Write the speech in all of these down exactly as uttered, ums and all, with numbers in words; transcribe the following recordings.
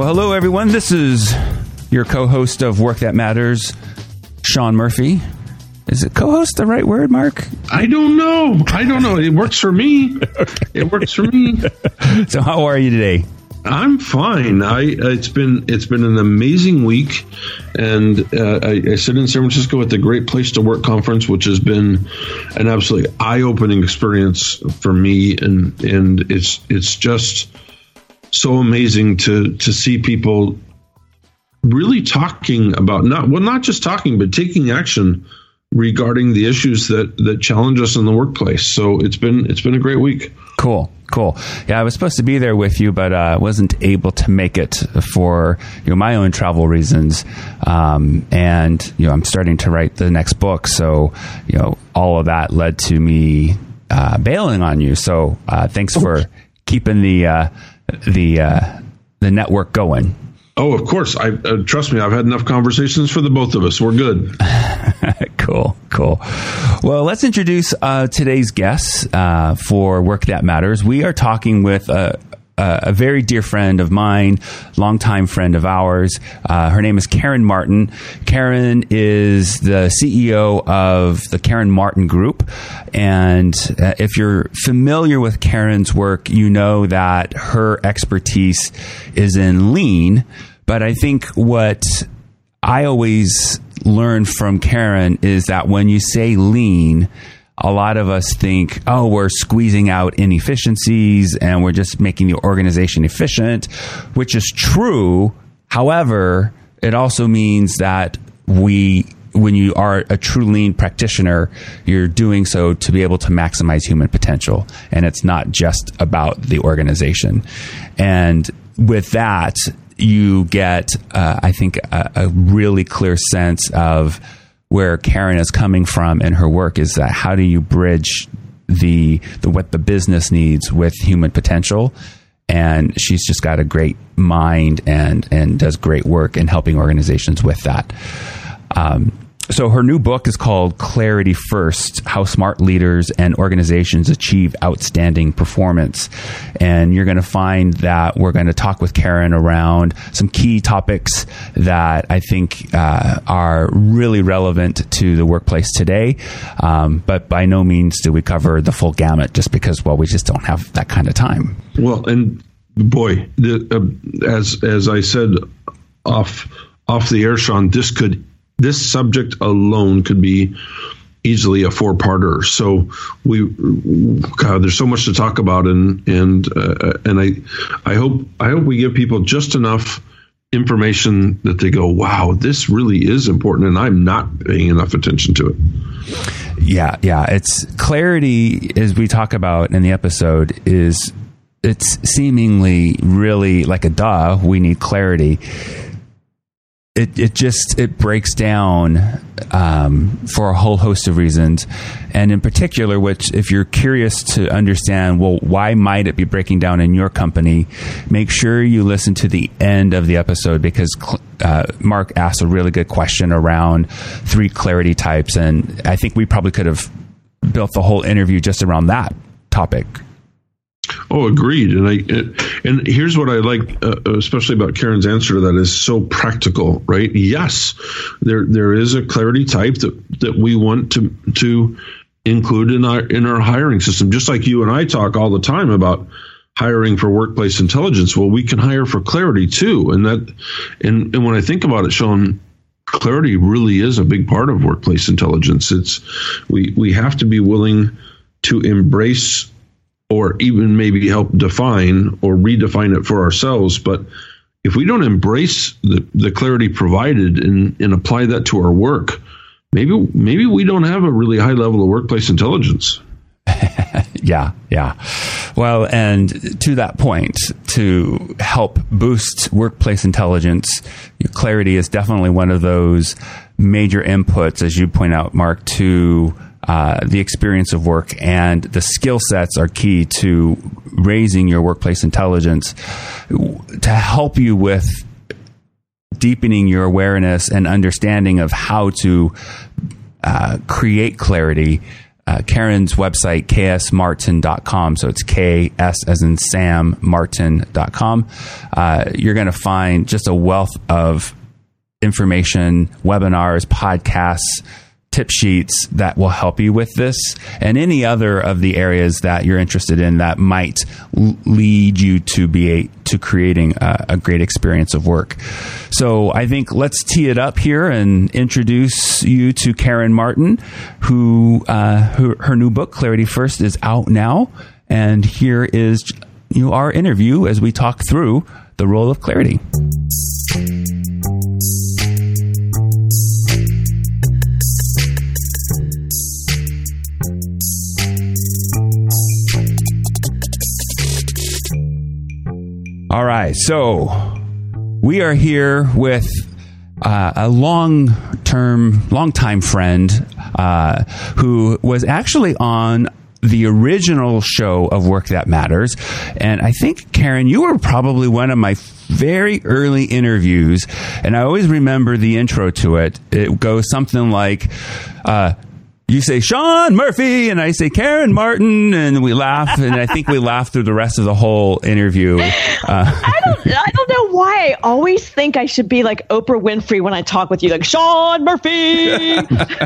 Well, hello, everyone. This is your co-host of Work That Matters, Sean Murphy. Is it co-host the right word, Mark? I don't know. I don't know. It works for me. It works for me. So how are you today? I'm fine. I it's been it's been an amazing week, and uh, I, I sit in San Francisco at the Great Place to Work conference, which has been an absolutely eye-opening experience for me, and and it's it's just so amazing to to see people really talking about not well not just talking but taking action regarding the issues that that challenge us in the workplace. So it's been it's been a great week. Cool, cool. Yeah, I was supposed to be there with you, but I uh, wasn't able to make it for you know my own travel reasons. Um, and you know, I'm starting to write the next book, so you know, all of that led to me uh, bailing on you. So uh, thanks for keeping the uh, the uh, the network going. Oh, of course. I uh, trust me. I've had enough conversations for the both of us. We're good. Cool, cool. Well, let's introduce uh, today's guests uh, for Work That Matters. We are talking with a, a, a very dear friend of mine, longtime friend of ours. Uh, her name is Karen Martin. Karen is the C E O of the Karen Martin Group. And uh, if you're familiar with Karen's work, you know that her expertise is in lean. But I think what I always learn from Karen is that when you say lean, a lot of us think, oh, we're squeezing out inefficiencies and we're just making the organization efficient, which is true. However, it also means that we, when you are a true lean practitioner, you're doing so to be able to maximize human potential. And it's not just about the organization. And with that, you get, uh, I think, a, a really clear sense of where Karen is coming from in her work. Is that how do you bridge the the what the business needs with human potential? And she's just got a great mind and and does great work in helping organizations with that. Um, so her new book is called Clarity First: How Smart Leaders and Organizations Achieve Outstanding Performance. And you're going to find that we're going to talk with Karen around some key topics that I think uh, are really relevant to the workplace today. Um, but by no means do we cover the full gamut just because, well, we just don't have that kind of time. Well, and boy, the, uh, as as I said off off the air, Sean, this could This subject alone could be easily a four-parter. So we, God, there's so much to talk about, and and uh, and I, I hope I hope we give people just enough information that they go, wow, this really is important, and I'm not paying enough attention to it. Yeah, yeah. It's clarity, as we talk about in the episode, is it's seemingly really like a duh. We need clarity. It it just, it breaks down um, for a whole host of reasons. And in particular, which if you're curious to understand, well, why might it be breaking down in your company, make sure you listen to the end of the episode, because uh, Mark asked a really good question around three clarity types. And I think we probably could have built the whole interview just around that topic. Oh, agreed. And I and here's what I like, uh, especially about Karen's answer to that, is so practical, right? Yes, there there is a clarity type that, that we want to to include in our in our hiring system. Just like you and I talk all the time about hiring for workplace intelligence. Well, we can hire for clarity too, and that and and when I think about it, Sean, clarity really is a big part of workplace intelligence. It's we we have to be willing to embrace, or even maybe help define or redefine it for ourselves. But if we don't embrace the, the clarity provided and, and apply that to our work, maybe maybe we don't have a really high level of workplace intelligence. yeah, yeah. Well, and to that point, to help boost workplace intelligence, clarity is definitely one of those major inputs, as you point out, Mark, to Uh, the experience of work, and the skill sets are key to raising your workplace intelligence to help you with deepening your awareness and understanding of how to uh, create clarity. uh, Karen's website, k s martin dot com. So it's K S as in Sam, Martin dot com. Uh, you're going to find just a wealth of information, webinars, podcasts, tip sheets that will help you with this and any other of the areas that you're interested in that might l- lead you to be a, to creating a, a great experience of work. So I think let's tee it up here and introduce you to Karen Martin, who, uh, who her new book, Clarity First, is out now. And here is you know, our interview as we talk through the role of clarity. All right, so we are here with uh, a long-term, long-time friend uh, who was actually on the original show of Work That Matters. And I think, Karen, you were probably one of my very early interviews, and I always remember the intro to it. It goes something like... Uh, You say Sean Murphy, and I say Karen Martin, and we laugh, and I think we laughed through the rest of the whole interview. Uh, I don't, I don't know why I always think I should be like Oprah Winfrey when I talk with you, like Sean Murphy.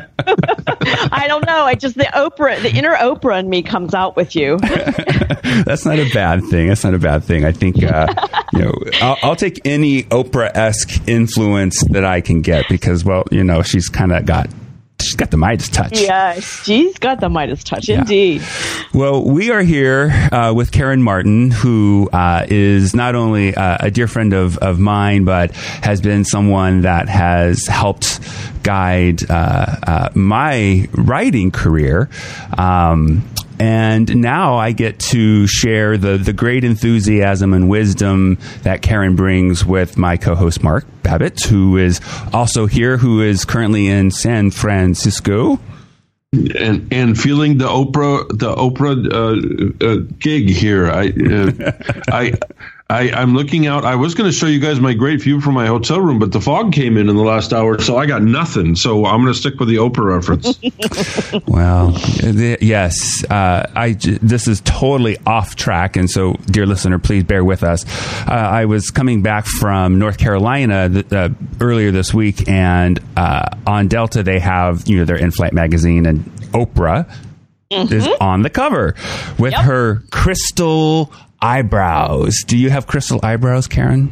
I don't know. I just the Oprah, the inner Oprah in me comes out with you. That's not a bad thing. That's not a bad thing. I think uh, you know I'll, I'll take any Oprah-esque influence that I can get because, well, you know, she's kind of got. She's got the Midas touch. Yeah, she's got the Midas touch, yeah. Indeed. Well, we are here uh, with Karen Martin, who uh, is not only uh, a dear friend of, of mine, but has been someone that has helped guide uh, uh, my writing career. Um, And now I get to share the, the great enthusiasm and wisdom that Karen brings with my co-host, Mark Babbitt, who is also here, who is currently in San Francisco. And and feeling the Oprah the Oprah uh, uh, gig here. I uh, I. I, I'm looking out. I was going to show you guys my great view from my hotel room, but the fog came in in the last hour, so I got nothing. So I'm going to stick with the Oprah reference. Well, th- yes. Uh, I j- this is totally off track, and so, dear listener, please bear with us. Uh, I was coming back from North Carolina th- uh, earlier this week, and uh, on Delta they have you know their in-flight magazine, and Oprah mm-hmm. is on the cover with yep. her crystal eyebrows. Do you have crystal eyebrows, Karen?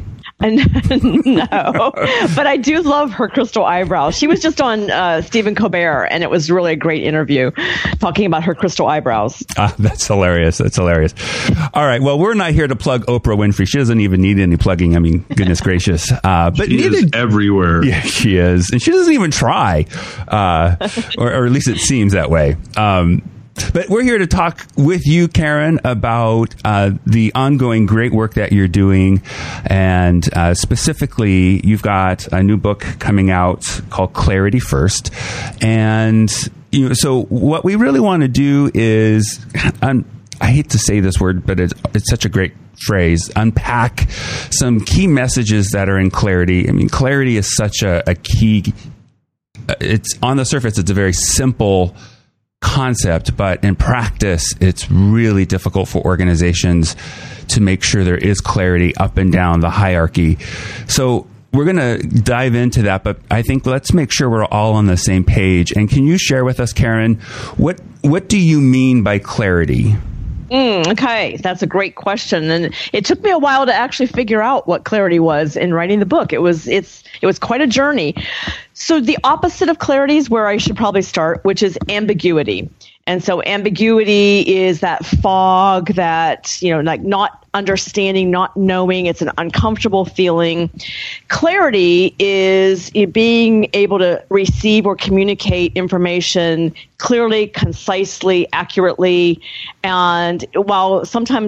No, but I do love her crystal eyebrows. She was just on uh, Stephen Colbert, and it was really a great interview talking about her crystal eyebrows. Ah, that's hilarious. That's hilarious. All right. Well, we're not here to plug Oprah Winfrey. She doesn't even need any plugging. I mean, goodness gracious. Uh, but she neither, is everywhere. Yeah, she is. And she doesn't even try, uh, or, or at least it seems that way. Um, But we're here to talk with you, Karen, about uh, the ongoing great work that you're doing. And uh, specifically, you've got a new book coming out called Clarity First. And you know, so what we really want to do is, um, I hate to say this word, but it's, it's such a great phrase, unpack some key messages that are in clarity. I mean, clarity is such a, a key. It's on the surface, it's a very simple concept, but in practice, it's really difficult for organizations to make sure there is clarity up and down the hierarchy. So we're going to dive into that, but I think let's make sure we're all on the same page. And can you share with us, Karen, what what do you mean by clarity? Mm, okay, that's a great question, and it took me a while to actually figure out what clarity was in writing the book. It was it's it was quite a journey. So the opposite of clarity is where I should probably start, which is ambiguity. And so ambiguity is that fog, that, you know, like not understanding, not knowing. It's an uncomfortable feeling. Clarity is being able to receive or communicate information clearly, concisely, accurately. And while sometimes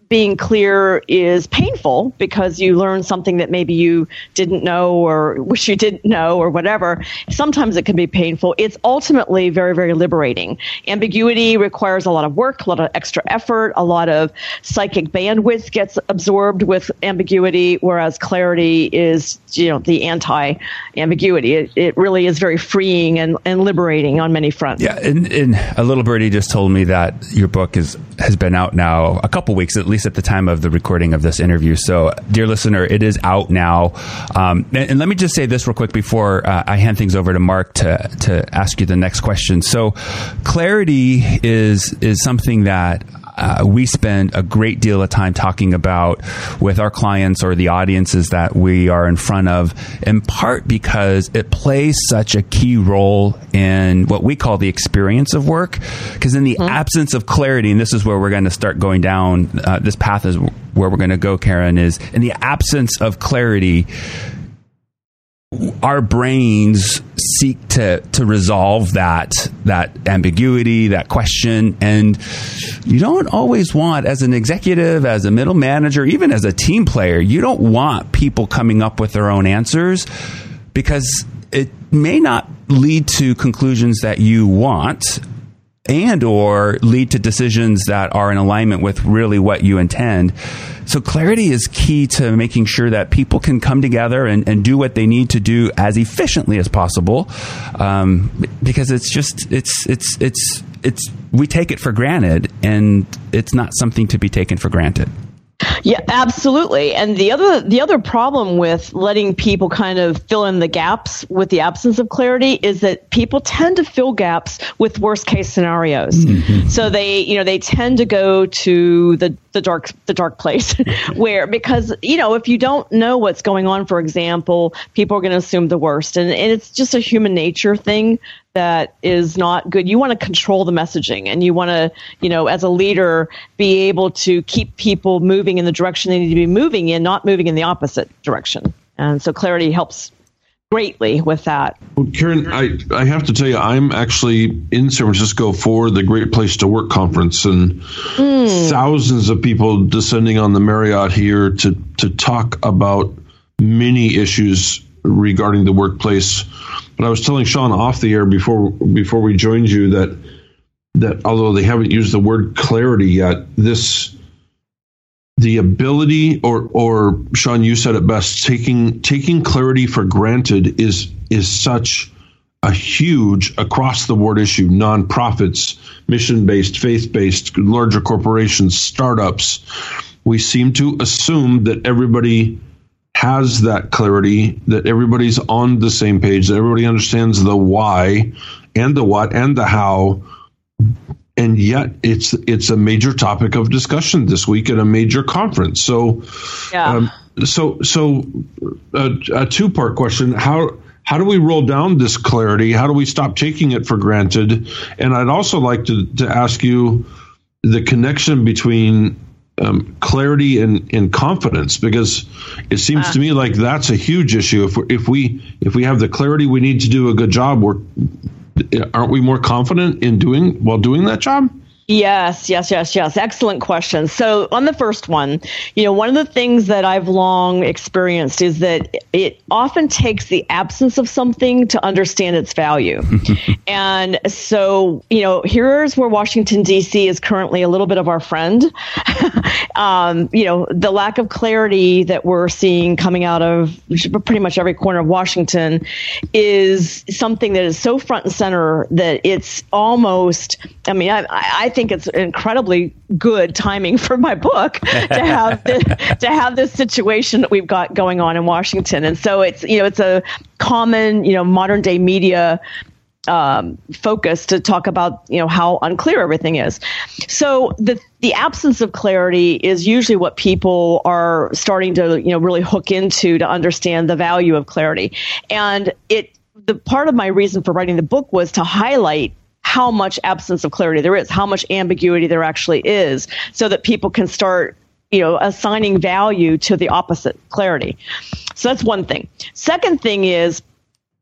being clear is painful because you learn something that maybe you didn't know or wish you didn't know or whatever. Sometimes it can be painful. It's ultimately very, very liberating. Ambiguity requires a lot of work, a lot of extra effort, a lot of psychic bandwidth gets absorbed with ambiguity, whereas clarity is, you know, the anti-ambiguity. It, it really is very freeing and, and liberating on many fronts. Yeah, and, and a little birdie just told me that your book is has been out now a couple weeks, at least at the time of the recording of this interview. So, dear listener, it is out now. Um, and, and let me just say this real quick before uh, I hand things over to Mark to to ask you the next question. So, clarity is is something that Uh, we spend a great deal of time talking about with our clients or the audiences that we are in front of, in part because it plays such a key role in what we call the experience of work. Because in the mm-hmm. absence of clarity, and this is where we're going to start going down, uh, this path is where we're going to go, Karen, is in the absence of clarity, our brains seek to to resolve that that ambiguity, that question, and you don't always want, as an executive, as a middle manager, even as a team player, you don't want people coming up with their own answers because it may not lead to conclusions that you want and or lead to decisions that are in alignment with really what you intend. So clarity is key to making sure that people can come together and, and do what they need to do as efficiently as possible, um, because it's just it's it's it's it's we take it for granted, and it's not something to be taken for granted. Yeah, absolutely. And the other the other problem with letting people kind of fill in the gaps with the absence of clarity is that people tend to fill gaps with worst case scenarios. Mm-hmm. So they, you know, they tend to go to the the dark the dark place where, because, you know, if you don't know what's going on, for example, people are going to assume the worst. And, and it's just a human nature thing that is not good. You want to control the messaging, and you want to, you know, as a leader, be able to keep people moving in the direction they need to be moving in, not moving in the opposite direction. And so clarity helps greatly with that. Well, Karen, I, I have to tell you, I'm actually in San Francisco for the Great Place to Work conference, and mm. thousands of people descending on the Marriott here to, to talk about many issues regarding the workplace. But I was telling Sean off the air before before we joined you that that although they haven't used the word clarity yet, this the ability, or or Sean, you said it best, taking taking clarity for granted is is such a huge across the board issue. Nonprofits, mission based, faith based, larger corporations, startups. We seem to assume that everybody has that clarity, that everybody's on the same page, that everybody understands the why and the what and the how. And yet it's it's a major topic of discussion this week at a major conference. So, yeah. um, so so uh, a two part question: how how do we roll down this clarity? How do we stop taking it for granted? And I'd also like to to ask you the connection between Um, clarity and, and confidence, because it seems uh, to me like that's a huge issue. If we if we if we have the clarity we need to do a good job, we're aren't we more confident in doing while doing that job? Yes, yes, yes, yes. Excellent question. So on the first one, you know, one of the things that I've long experienced is that it often takes the absence of something to understand its value. And so, you know, here's where Washington, D C is currently a little bit of our friend. um, you know, the lack of clarity that we're seeing coming out of pretty much every corner of Washington is something that is so front and center that it's almost, I mean, I, I think it's incredibly good timing for my book to have this, to have this situation that we've got going on in Washington. And so it's, you know, it's a common, you know, modern day media um, focus to talk about, you know, how unclear everything is. So the the absence of clarity is usually what people are starting to, you know, really hook into to understand the value of clarity. And it, the part of my reason for writing the book was to highlight how much absence of clarity there is, how much ambiguity there actually is, so that people can start, you know, assigning value to the opposite, clarity. So that's one thing. Second thing is,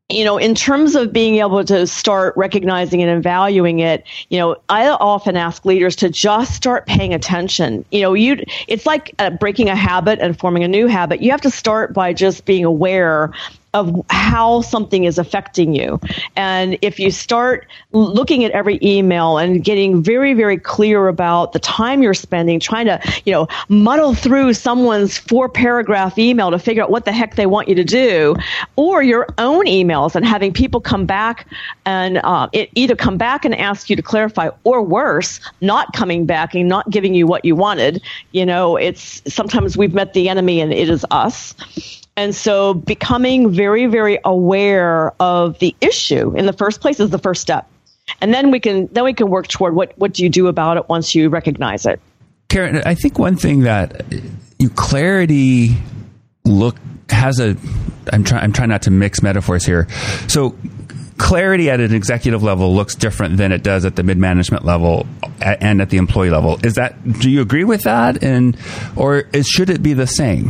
you know, in terms of being able to start recognizing it and valuing it, you know, I often ask leaders to just start paying attention. You know, you it's like uh, breaking a habit and forming a new habit. You have to start by just being aware of how something is affecting you. And if you start looking at every email and getting very, very clear about the time you're spending trying to, you know, muddle through someone's four paragraph email to figure out what the heck they want you to do, or your own emails and having people come back and uh, it either come back and ask you to clarify, or worse, not coming back and not giving you what you wanted. You know, it's sometimes we've met the enemy and it is us. And so becoming very, very aware of the issue in the first place is the first step. And then we can then we can work toward what, what do you do about it once you recognize it. Karen, I think one thing that you, clarity look has a I'm trying I'm trying not to mix metaphors here. So clarity at an executive level looks different than it does at the mid-management level and at the employee level. Is that do you agree with that? And or is, should it be the same?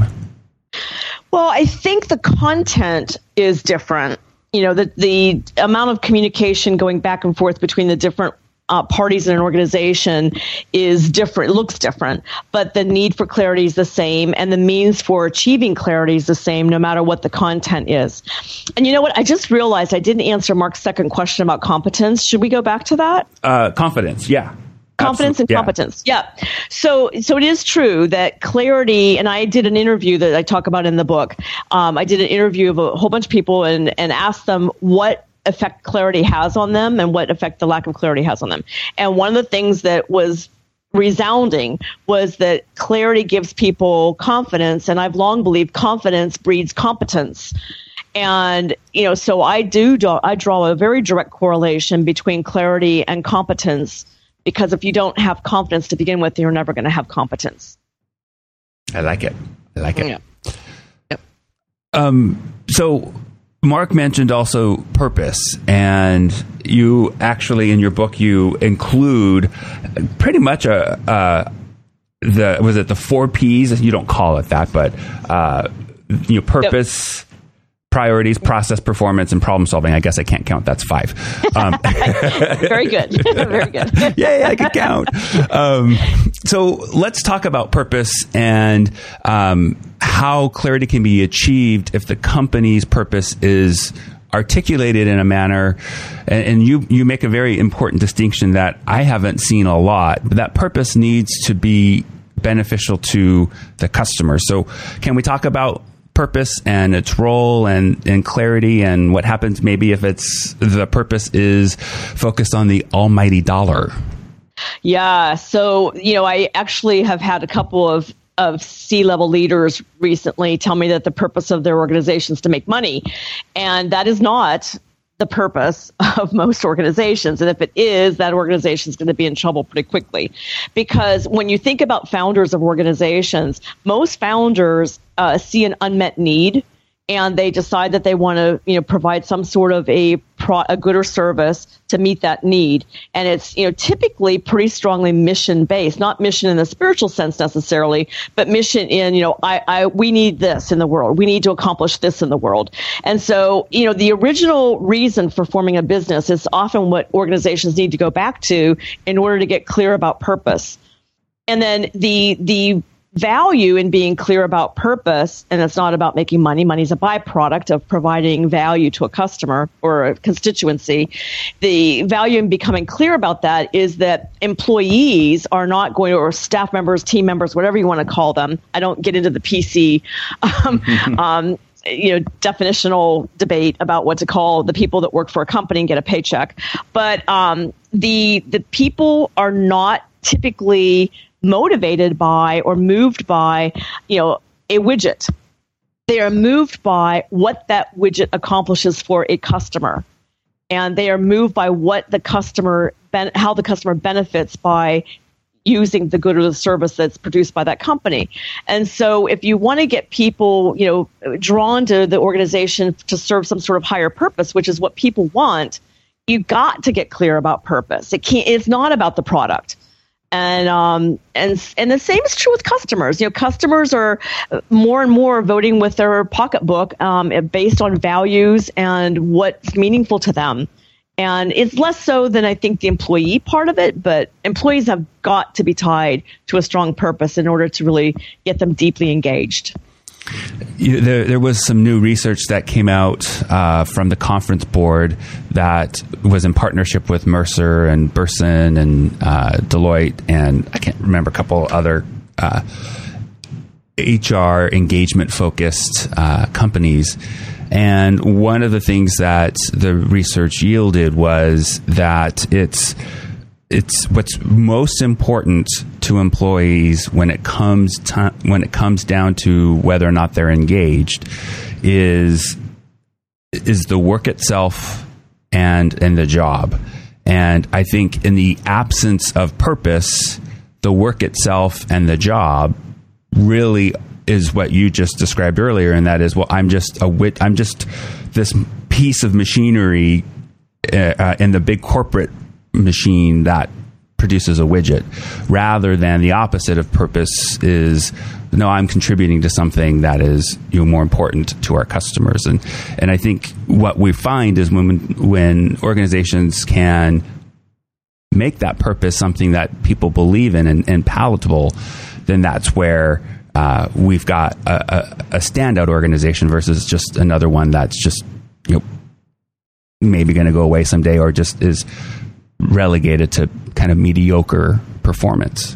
Well, I think the content is different. You know, the, the amount of communication going back and forth between the different uh, parties in an organization is different, looks different, but the need for clarity is the same, and the means for achieving clarity is the same, no matter what the content is. And you know what? I just realized I didn't answer Mark's second question about competence. Should we go back to that? Uh, confidence, yeah. Confidence Absolutely. and competence. Yeah. yeah. So, so it is true that clarity, and I did an interview that I talk about in the book. Um, I did an interview of a whole bunch of people and, and asked them what effect clarity has on them and what effect the lack of clarity has on them. And one of the things that was resounding was that clarity gives people confidence. And I've long believed confidence breeds competence. And, you know, so I do, I draw a very direct correlation between clarity and competence. Because if you don't have confidence to begin with, you're never going to have competence. I like it. I like it. Yeah. Yep. Um, so Mark mentioned also purpose, and you actually in your book you include pretty much a uh, the was it the four P's? You don't call it that, but uh, you know, purpose. Yep. Priorities, process, performance, and problem solving. I guess I can't count. That's five. Um, Very good. Very good. Yay, I can count. Um, so let's talk about purpose and um, how clarity can be achieved if the company's purpose is articulated in a manner, and, and you you make a very important distinction that I haven't seen a lot, but that purpose needs to be beneficial to the customer. So can we talk about purpose and its role and, and clarity, and what happens maybe if it's the purpose is focused on the almighty dollar? Yeah. So, you know, I actually have had a couple of, of C-level leaders recently tell me that the purpose of their organization is to make money. And that is not the purpose of most organizations. And if it is, that organization is going to be in trouble pretty quickly. Because when you think about founders of organizations, most founders uh, see an unmet need, and they decide that they want to, you know, provide some sort of a pro- a good or service to meet that need. And it's, you know, typically pretty strongly mission based, not mission in the spiritual sense necessarily, but mission in, you know, I, I, we need this in the world. We need to accomplish this in the world. And so, you know, the original reason for forming a business is often what organizations need to go back to in order to get clear about purpose. And then the, the, value in being clear about purpose, and it's not about making money. Money is a byproduct of providing value to a customer or a constituency. The value in becoming clear about that is that employees are not going to, or staff members, team members, whatever you want to call them. I don't get into the P C um, um, you know, definitional debate about what to call the people that work for a company and get a paycheck. But um, the the people are not typically motivated by or moved by, you know, a widget. They are moved by what that widget accomplishes for a customer. And they are moved by what the customer, ben- how the customer benefits by using the good or the service that's produced by that company. And so if you want to get people, you know, drawn to the organization to serve some sort of higher purpose, which is what people want, you got to get clear about purpose. It can't, it's not about the product. And um, and and the same is true with customers. You know, customers are more and more voting with their pocketbook um, based on values and what's meaningful to them. And it's less so than I think the employee part of it, but employees have got to be tied to a strong purpose in order to really get them deeply engaged. You, there, there was some new research that came out uh, from the conference board that was in partnership with Mercer and Burson and uh, Deloitte, and I can't remember a couple other uh, H R engagement focused uh, companies. And one of the things that the research yielded was that it's it's what's most important to employees when it comes to, when it comes down to whether or not they're engaged is is the work itself and and the job. And I think in the absence of purpose, the work itself and the job really is what you just described earlier, and that is, well, I'm just a wit. I'm just this piece of machinery uh, in the big corporate machine that produces a widget, rather than the opposite of purpose is, no, I'm contributing to something that is, you know, more important to our customers. And and I think what we find is when when organizations can make that purpose something that people believe in and, and palatable, then that's where Uh, we've got a, a, a standout organization versus just another one that's just, you know, maybe going to go away someday or just is relegated to kind of mediocre performance.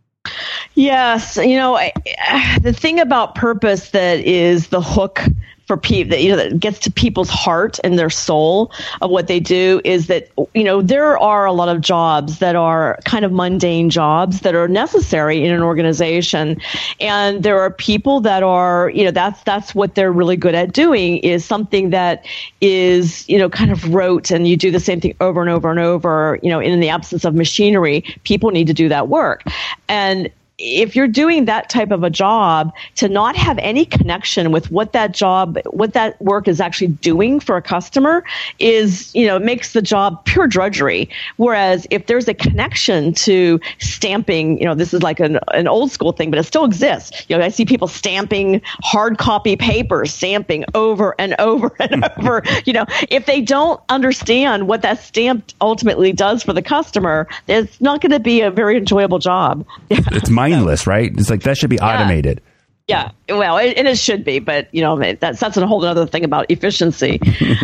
Yes, you know, I, the thing about purpose that is the hook for people, that, you know, that gets to people's heart and their soul of what they do is that, you know, there are a lot of jobs that are kind of mundane jobs that are necessary in an organization. And there are people that are, you know, that's, that's what they're really good at doing, is something that is, you know, kind of rote, and you do the same thing over and over and over, you know, in the absence of machinery. People need to do that work. And if you're doing that type of a job, to not have any connection with what that job, what that work is actually doing for a customer is, you know, it makes the job pure drudgery. Whereas if there's a connection to stamping, you know, this is like an, an old school thing, but it still exists. You know, I see people stamping hard copy papers, stamping over and over and over. You know, if they don't understand what that stamp ultimately does for the customer, it's not going to be a very enjoyable job. It's mindless, right? It's like that should be automated. Yeah, yeah. Well, it, and it should be, but you know, that's that's a whole other thing about efficiency.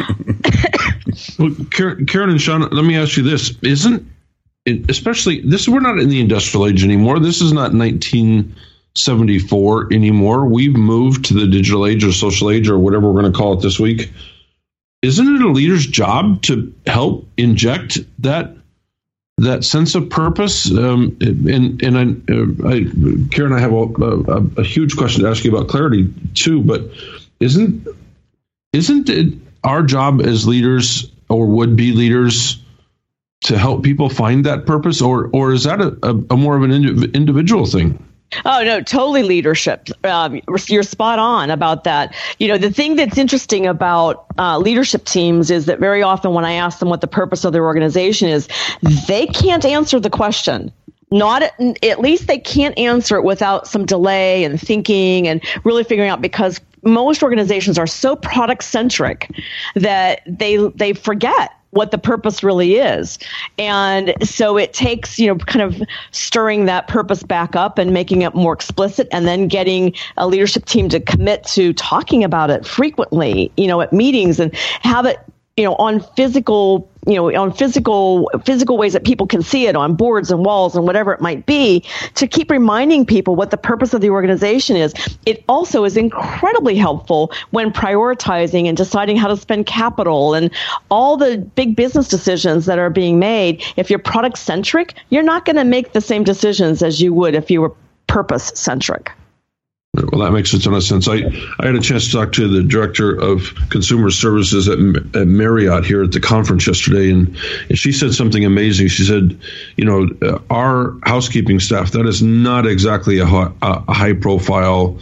Well, Karen and Sean, let me ask you this: Isn't it, especially this? We're not in the industrial age anymore. This is not nineteen seventy-four anymore. We've moved to the digital age or social age or whatever we're going to call it this week. Isn't it a leader's job to help inject that? That sense of purpose, um, and and I, uh, I, Karen, I have a, a, a huge question to ask you about clarity too. But isn't isn't it our job as leaders or would be leaders to help people find that purpose, or or is that a, a, a more of an indiv- individual thing? Oh, no, totally leadership. Um, you're spot on about that. You know, the thing that's interesting about uh, leadership teams is that very often when I ask them what the purpose of their organization is, they can't answer the question. Not at, at least they can't answer it without some delay and thinking and really figuring out, because most organizations are so product centric that they they forget what the purpose really is. And so it takes, you know, kind of stirring that purpose back up and making it more explicit, and then getting a leadership team to commit to talking about it frequently, you know, at meetings, and have it, you know, on physical, you know, on physical, physical ways that people can see it on boards and walls and whatever it might be, to keep reminding people what the purpose of the organization is. It also is incredibly helpful when prioritizing and deciding how to spend capital and all the big business decisions that are being made. If you're product centric, you're not going to make the same decisions as you would if you were purpose centric. Well, that makes a ton of sense. I, I had a chance to talk to the director of consumer services at, at Marriott here at the conference yesterday, and, and she said something amazing. She said, you know, uh, our housekeeping staff, that is not exactly a, a high profile,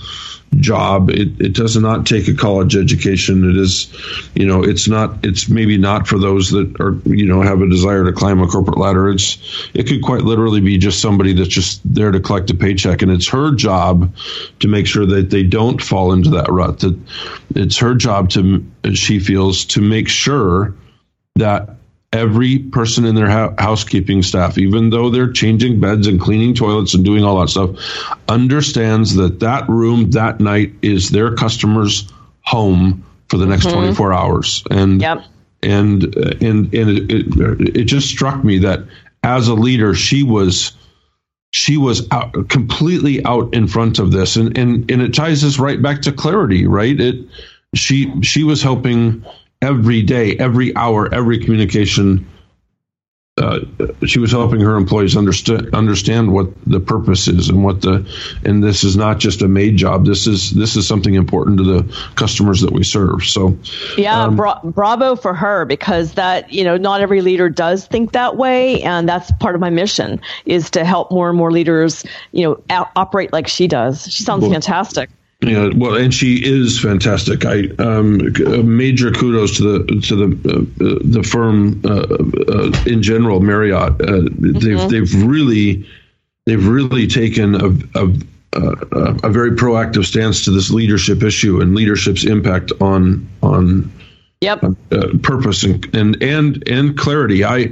job. It, it does not take a college education. It is, you know, it's not, it's maybe not for those that are, you know, have a desire to climb a corporate ladder. It's, it could quite literally be just somebody that's just there to collect a paycheck. And it's her job to make sure that they don't fall into that rut. That it's her job to, she feels, to make sure that every person in their ha- housekeeping staff, even though they're changing beds and cleaning toilets and doing all that stuff, understands that that room that night is their customer's home for the next mm-hmm. twenty-four hours. And yep. and and and it, it, it just struck me that as a leader, she was she was out, completely out in front of this, and and and it ties us right back to clarity, right? It she she was helping. Every day, every hour, every communication, uh, she was helping her employees understand understand what the purpose is and what the and this is not just a maid job. This is this is something important to the customers that we serve. So, yeah, um, bra- bravo for her, because that, you know, not every leader does think that way, and that's part of my mission is to help more and more leaders, you know, out- operate like she does. She sounds well, fantastic. Yeah, well, and she is fantastic. I um, major kudos to the to the uh, the firm uh, uh, in general, Marriott. Uh, mm-hmm. They've they've really they've really taken a, a a a very proactive stance to this leadership issue and leadership's impact on on. Yep. Uh, purpose and, and and and clarity. I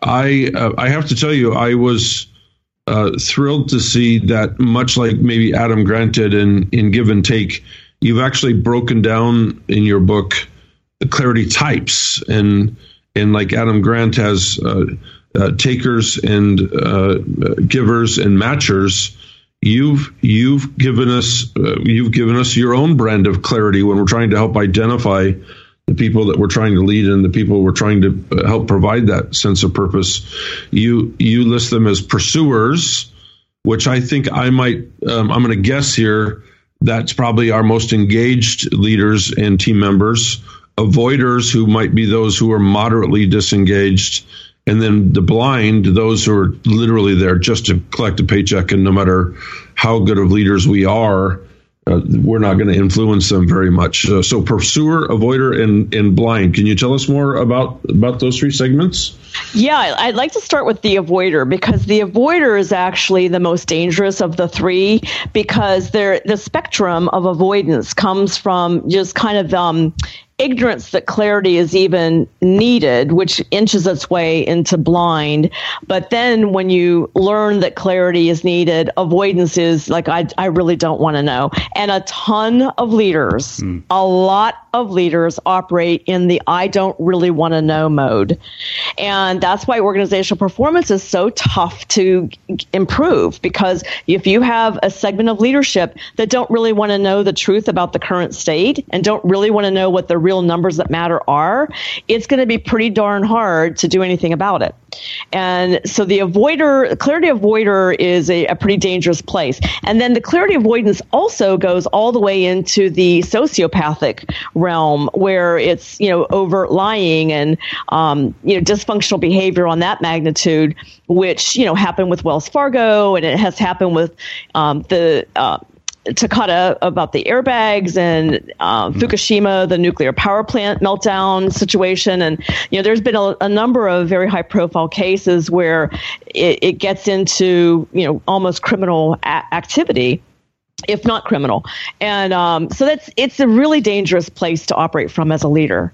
I uh, I have to tell you, I was. Uh, thrilled to see that, much like maybe Adam Grant did in, in Give and Take, you've actually broken down in your book the clarity types, and and like Adam Grant has uh, uh, takers and uh, givers and matchers. You've you've given us uh, you've given us your own brand of clarity when we're trying to help identify the people that we're trying to lead and the people we're trying to help provide that sense of purpose. You you list them as pursuers, which I think I might, um, I'm going to guess here, that's probably our most engaged leaders and team members. Avoiders, who might be those who are moderately disengaged. And then the blind, those who are literally there just to collect a paycheck, and no matter how good of leaders we are, Uh, we're not going to influence them very much. Uh, so pursuer, avoider, and, and blind. Can you tell us more about, about those three segments? Yeah, I'd like to start with the avoider, because the avoider is actually the most dangerous of the three, because they're, the spectrum of avoidance comes from just kind of um, ignorance that clarity is even needed, which inches its way into blind. But then when you learn that clarity is needed, avoidance is like, I, I really don't want to know. And a ton of leaders, mm. a lot of leaders operate in the I don't really want to know mode. And that's why organizational performance is so tough to improve, because if you have a segment of leadership that don't really want to know the truth about the current state and don't really want to know what the real numbers that matter are, it's going to be pretty darn hard to do anything about it. And so the avoider, clarity avoider is a, a pretty dangerous place. And then the clarity avoidance also goes all the way into the sociopathic realm, where it's, you know, overt lying and, um, you know, dysfunctional behavior on that magnitude, which, you know, happened with Wells Fargo, and it has happened with um, the uh, Takata about the airbags, and uh, Fukushima, the nuclear power plant meltdown situation. And, you know, there's been a, a number of very high profile cases where it, it gets into, you know, almost criminal a- activity, if not criminal. And um, so that's, it's a really dangerous place to operate from as a leader.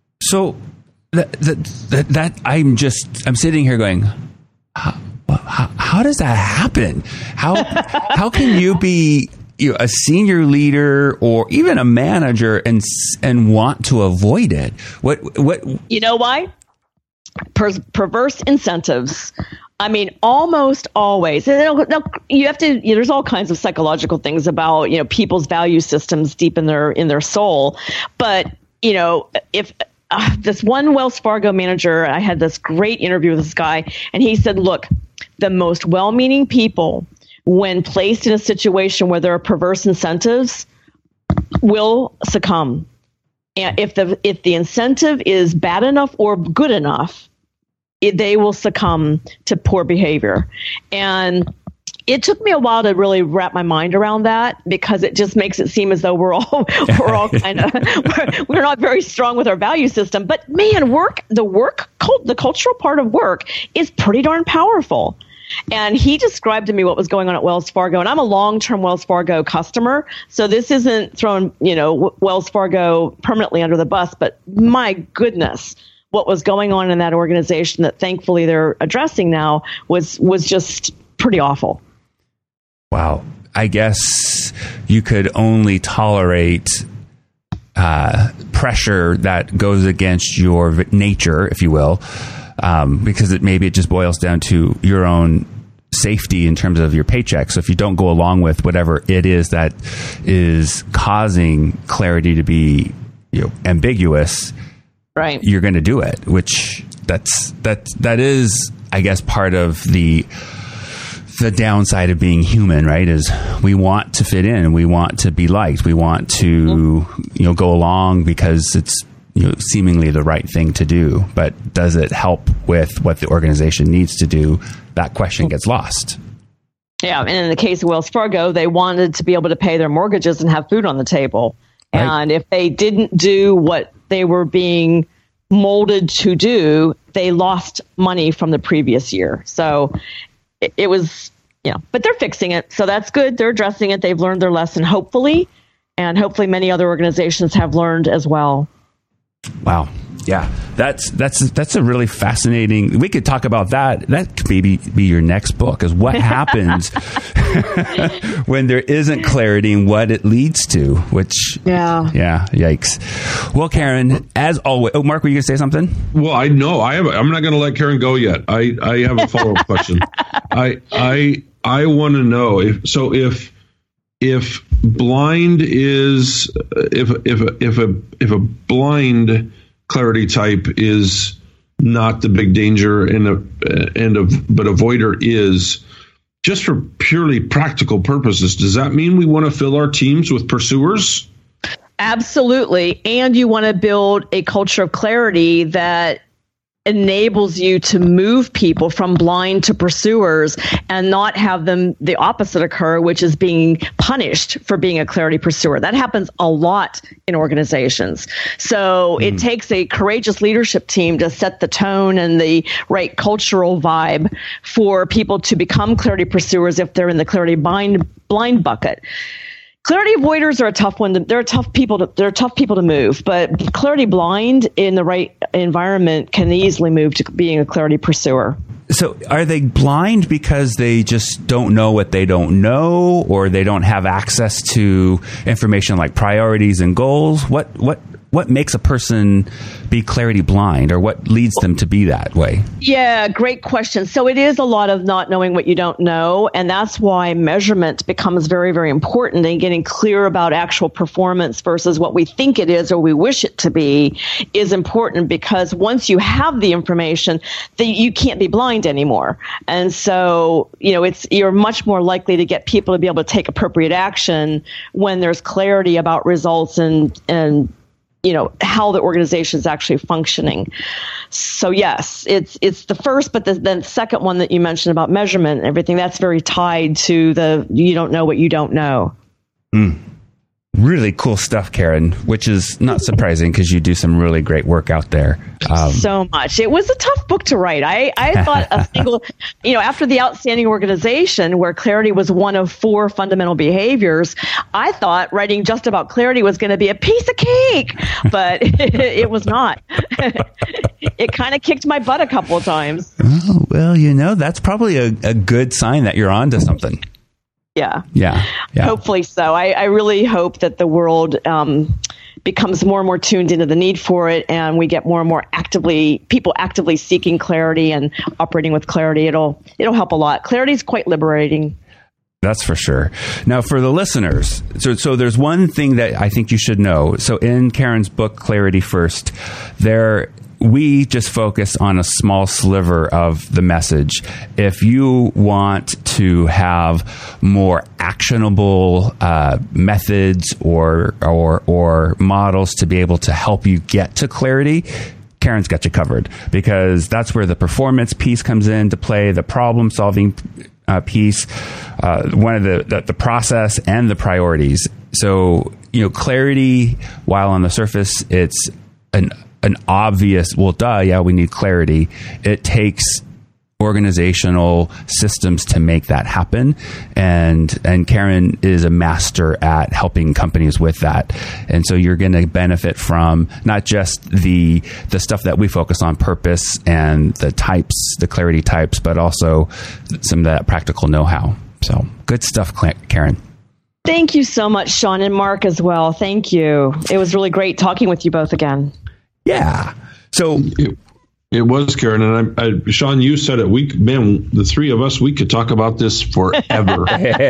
So that, that, that, that I'm just, I'm sitting here going, how, how, how does that happen? How, how can you be, you know, a senior leader or even a manager and and want to avoid it? What what? You know why? Per- perverse incentives. I mean, almost always. They'll, they'll, you have to. You know, there's all kinds of psychological things about, you know, people's value systems deep in their in their soul. But, you know, if uh, this one Wells Fargo manager, I had this great interview with this guy, and he said, "Look, the most well-meaning people, when placed in a situation where there are perverse incentives, will succumb. And if the if the incentive is bad enough or good enough, it, they will succumb to poor behavior." And It took me a while to really wrap my mind around that, because it just makes it seem as though we're all we're all kind of we're, we're not very strong with our value system. But man, work the work cult, the cultural part of work is pretty darn powerful. And he described to me what was going on at Wells Fargo, and I'm a long-term Wells Fargo customer, so this isn't throwing, you know, Wells Fargo permanently under the bus, but my goodness, what was going on in that organization that thankfully they're addressing now was was just pretty awful. Wow. I guess you could only tolerate uh, pressure that goes against your nature, if you will. Um, because it maybe it just boils down to your own safety in terms of your paycheck. So if you don't go along with whatever it is that is causing clarity to be, you know, ambiguous, right, you're going to do it. Which that's that that is, I guess, part of the the downside of being human, right? Is we want to fit in, we want to be liked, we want to mm-hmm. you know go along because it's, you know, seemingly the right thing to do, but does it help with what the organization needs to do? That question gets lost. Yeah, and in the case of Wells Fargo, they wanted to be able to pay their mortgages and have food on the table. Right. And if they didn't do what they were being molded to do, they lost money from the previous year. So it, it was, you know, but they're fixing it. So that's good. They're addressing it. They've learned their lesson, hopefully. And hopefully many other organizations have learned as well. Wow. Yeah, that's that's that's a really fascinating. We could talk about that. That could maybe be your next book, is what happens when there isn't clarity and what it leads to, which, yeah, yeah, yikes. Well, Karen, as always, oh, Mark, were you going to say something? Well, I know I have. I'm not going to let Karen go yet. I, I have a follow-up question. I I I want to know if so if if blind is if if if a if a blind clarity type is not the big danger, and a and a but avoider is, just for purely practical purposes, does that mean we want to fill our teams with pursuers? Absolutely. And you want to build a culture of clarity that enables you to move people from blind to pursuers and not have them the opposite occur, which is being punished for being a clarity pursuer. That happens a lot in organizations. So mm. it takes a courageous leadership team to set the tone and the right cultural vibe for people to become clarity pursuers if they're in the clarity blind blind bucket. Clarity avoiders are a tough one. To, they're a tough people. To, they're tough people to move. But clarity blind in the right environment can easily move to being a clarity pursuer. So, are they blind because they just don't know what they don't know, or they don't have access to information like priorities and goals? What what what makes a person be clarity blind, or what leads them to be that way? Yeah, great question. So it is a lot of not knowing what you don't know, and that's why measurement becomes very, very important, and getting clear about actual performance versus what we think it is or we wish it to be is important, because once you have the information, then you can't be blind anymore. And so, you know, it's you're much more likely to get people to be able to take appropriate action when there's clarity about results and and you know, how the organization is actually functioning. So yes, it's it's the first, but the, the second one that you mentioned about measurement and everything, that's very tied to the you don't know what you don't know. Mm. Really cool stuff, Karen, which is not surprising because you do some really great work out there. Um, so much. It was a tough book to write. I, I thought a single, you know, after The Outstanding Organization, where clarity was one of four fundamental behaviors, I thought writing just about clarity was going to be a piece of cake, but it, it was not. It kind of kicked my butt a couple of times. Oh, well, you know, that's probably a, a good sign that you're onto something. Yeah. yeah. Yeah. Hopefully so. I, I really hope that the world um, becomes more and more tuned into the need for it, and we get more and more actively, people actively seeking clarity and operating with clarity. It'll, it'll help a lot. Clarity is quite liberating. That's for sure. Now, for the listeners, so so there's one thing that I think you should know. So in Karen's book, Clarity First, there we just focus on a small sliver of the message. If you want to have more actionable uh, methods or or or models to be able to help you get to clarity, Karen's got you covered, because that's where the performance piece comes into play, the problem solving uh, piece, uh, one of the, the the process and the priorities. So, you know, clarity, while on the surface it's an an obvious, well, duh, yeah, we need clarity. It takes organizational systems to make that happen, and and Karen is a master at helping companies with that. And so you're going to benefit from not just the the stuff that we focus on, purpose and the types, the clarity types, but also some of that practical know-how. So good stuff, Karen. Thank you so much, Sean, and Mark as well. Thank you. It was really great talking with you both again. Yeah. So it, it was, Karen, and I, I, Sean, you said it. We, man, the three of us, we could talk about this forever.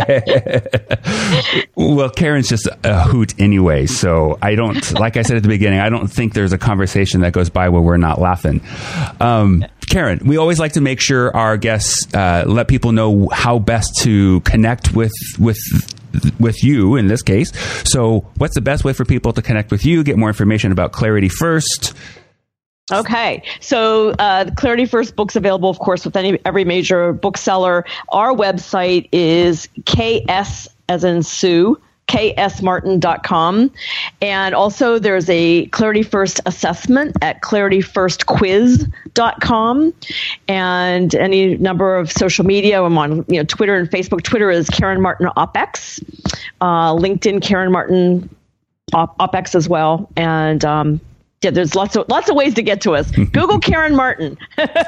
Well, Karen's just a hoot anyway. So I don't, like I said at the beginning, I don't think there's a conversation that goes by where we're not laughing. Um, Karen, we always like to make sure our guests uh, let people know how best to connect with with. with you in this case. So what's the best way for people to connect with you, get more information about Clarity First? Okay. So uh, Clarity First book's available, of course, with any every major bookseller. Our website is K S as in Sue, K S Martin dot com. And also there's a Clarity First assessment at Clarity First Quiz dot com. And any number of social media. I'm on you know Twitter and Facebook. Twitter is Karen Martin OpEx. Uh, LinkedIn, Karen Martin Op- OpEx as well. And um, yeah, there's lots of lots of ways to get to us. Google Karen Martin.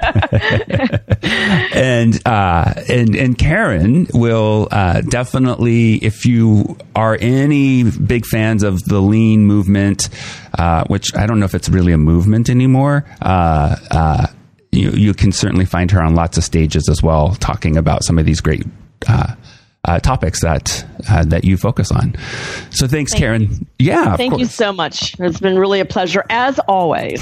and uh, and and Karen will uh, definitely, if you are any big fans of the lean movement, uh, which I don't know if it's really a movement anymore. Uh, uh, you you can certainly find her on lots of stages as well, talking about some of these great Uh, Uh, topics that uh, that you focus on. So thanks, Thank Karen. You. Yeah, thank you so much. It's been really a pleasure as always.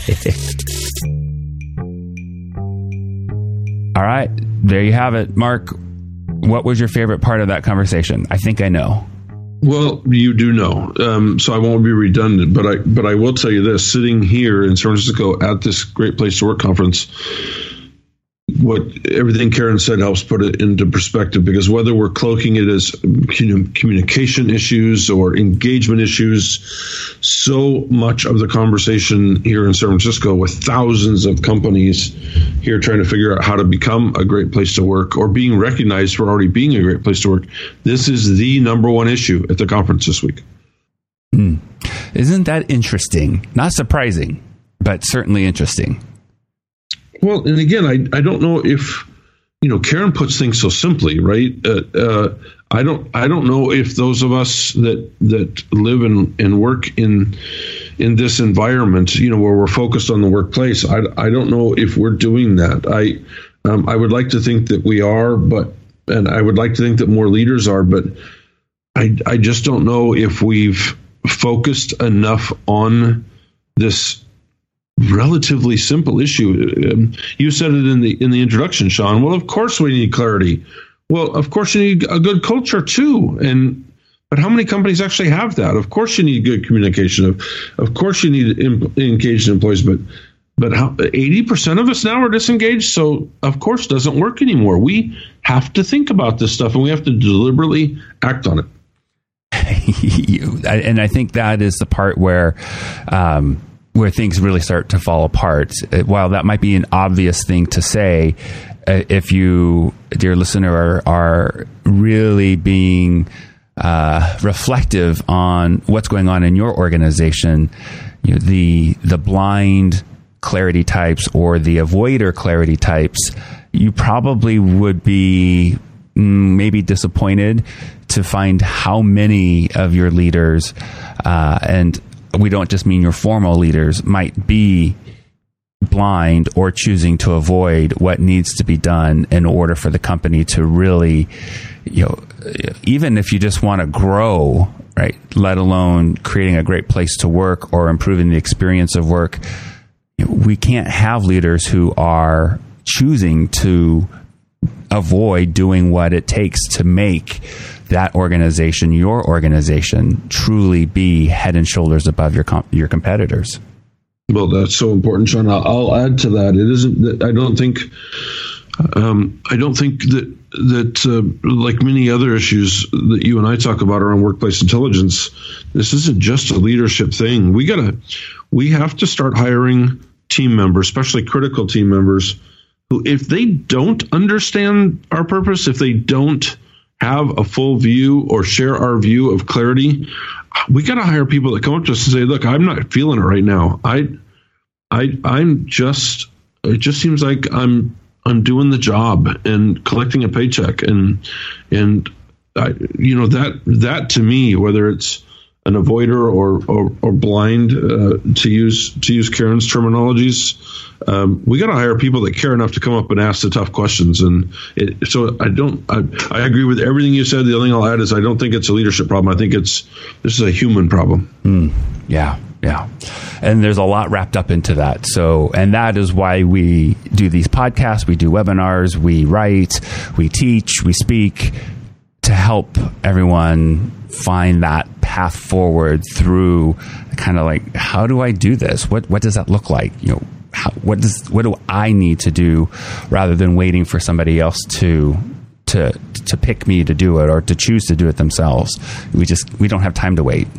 All right, there you have it, Mark. What was your favorite part of that conversation? I think I know. Well, you do know, um, so I won't be redundant. But I but I will tell you this: sitting here in San Francisco at this Great Place to Work conference, what everything Karen said helps put it into perspective, because whether we're cloaking it as you know, communication issues or engagement issues, so much of the conversation here in San Francisco with thousands of companies here trying to figure out how to become a great place to work or being recognized for already being a great place to work. This is the number one issue at the conference this week. Mm. Isn't that interesting? Not surprising, but certainly interesting. Well, and again, I, I don't know if, you know, Karen puts things so simply, right? Uh, uh, I don't I don't know if those of us that that live and, and work in in this environment, you know, where we're focused on the workplace, I, I don't know if we're doing that. I um, I would like to think that we are, but and I would like to think that more leaders are, but I I just don't know if we've focused enough on this relatively simple issue. Um, you said it in the in the introduction, Sean. Well, of course we need clarity. Well, of course you need a good culture too. And but how many companies actually have that? Of course you need good communication. Of of course you need em- engaged employees. But but how eighty percent of us now are disengaged. So of course it doesn't work anymore. We have to think about this stuff, and we have to deliberately act on it. And I think that is the part where. Um, where things really start to fall apart. While that might be an obvious thing to say, uh, if you, dear listener, are, are really being uh, reflective on what's going on in your organization, you know, the the blind clarity types or the avoider clarity types, you probably would be mm, maybe disappointed to find how many of your leaders uh, and we don't just mean your formal leaders, might be blind or choosing to avoid what needs to be done in order for the company to really, you know, even if you just want to grow, right, let alone creating a great place to work or improving the experience of work, you know, we can't have leaders who are choosing to avoid doing what it takes to make that organization, your organization, truly be head and shoulders above your com- your competitors. Well, that's so important, Sean. I'll, I'll add to that. It isn't that I don't think Um, I don't think that that uh, like many other issues that you and I talk about around workplace intelligence, this isn't just a leadership thing. We gotta, we have to start hiring team members, especially critical team members, who, if they don't understand our purpose, if they don't have a full view or share our view of clarity, we got to hire people that come up to us and say, "Look, I'm not feeling it right now. I, I, I'm just. It just seems like I'm." I'm doing the job and collecting a paycheck, and and I, you know that that to me, whether it's an avoider or or, or blind, uh, to use to use Karen's terminologies, um, we got to hire people that care enough to come up and ask the tough questions. And it, so I don't I, I agree with everything you said. The only thing I'll add is I don't think it's a leadership problem. I think it's this is a human problem. Mm, yeah. Yeah. And there's a lot wrapped up into that. So, and that is why we do these podcasts, we do webinars, we write, we teach, we speak to help everyone find that path forward through kind of like, how do I do this? What, what does that look like? You know, how, what does, what do I need to do rather than waiting for somebody else to, to, to pick me to do it or to choose to do it themselves? We just, we don't have time to wait.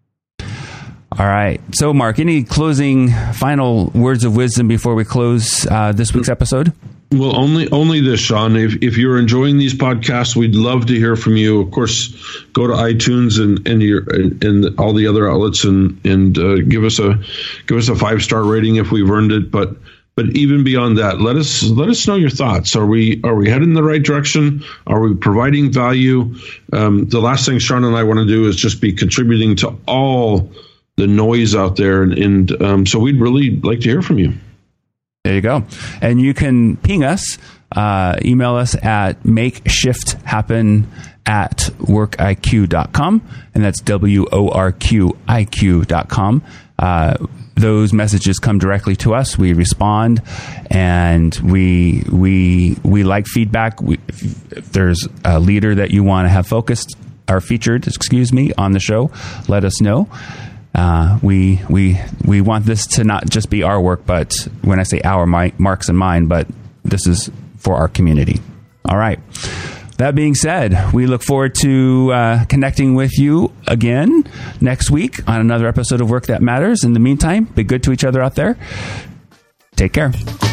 All right. So, Mark, any closing final words of wisdom before we close uh, this week's episode? Well, only only this, Sean. If if you're enjoying these podcasts, we'd love to hear from you. Of course, go to iTunes and and your and all the other outlets and and uh, give us a give us a five star rating if we've earned it. But but even beyond that, let us let us know your thoughts. Are we are we heading in the right direction? Are we providing value? Um, the last thing Sean and I want to do is just be contributing to all the noise out there. And, and um, so we'd really like to hear from you. There you go. And you can ping us, uh, email us at makeshifthappen at work I Q dot com. And that's W O R Q I Q dot com. Uh, those messages come directly to us. We respond, and we, we, we like feedback. We, if, if there's a leader that you want to have focused or featured, excuse me, on the show, let us know. Uh, we we we want this to not just be our work, but when I say our, my, Mark's and mine, but this is for our community. All right. That being said, we look forward to uh, connecting with you again next week on another episode of Work That Matters. In the meantime, be good to each other out there. Take care.